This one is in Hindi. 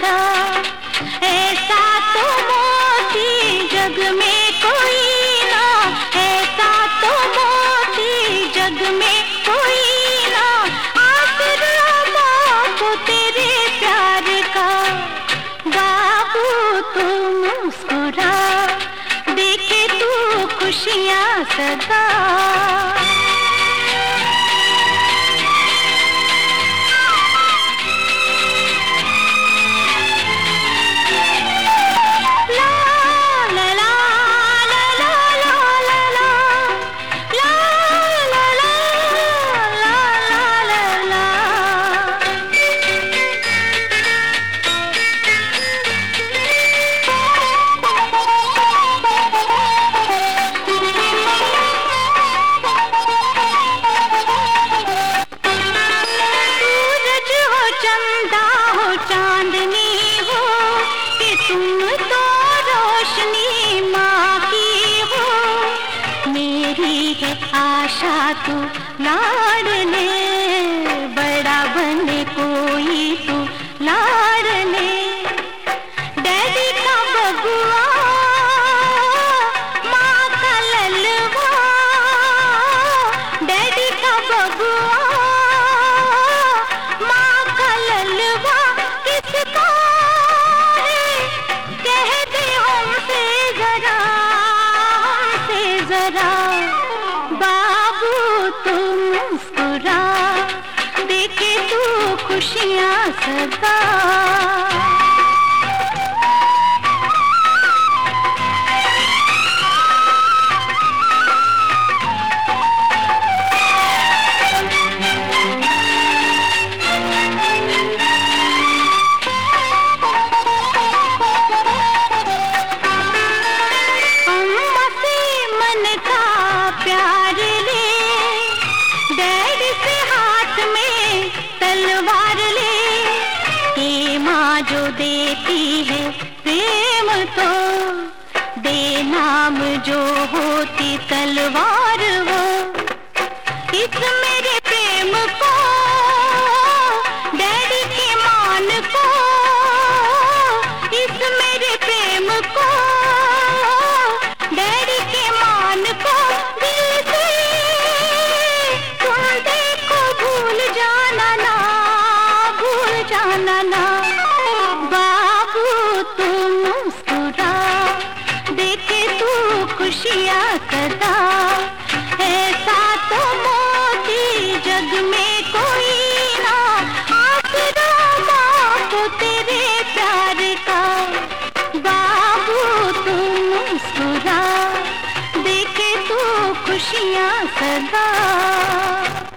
सदा। ऐसा तो मोती जग में कोई ना, ऐसा तो मोती जग में कोई ना, आसरा बाबू तेरे प्यार का। बाबू तू मुस्कुरा, देखे तू खुशियाँ सदा। चांदनी हो कि तुम तो रोशनी माँ की हो। मेरी है आशा तू लाडले, बड़ा बने कोई तू लाडले। डैडी का बबुआ, माँ का ललवा, डैडी का बबुआ, माँ का ललवा। बाबू तू मुस्कुरा, देखे तू खुशियाँ सदा। प्यार ले, डैडी से हाथ में तलवार ले। ये माँ जो देती है प्रेम तो दे नाम जो होती तलवार वो। इस मेरे प्रेम को, डैडी के मान को, इस मेरे प्रेम को, डैडी के मान को ना। बाबू तू मुस्कुरा, देखे तू खुशियाँ सदा। ऐसा तो मोती जग में कोई ना, आसरा बाबू तेरे प्यार का। बाबू तू मुस्कुरा, देखे तू खुशियाँ सदा।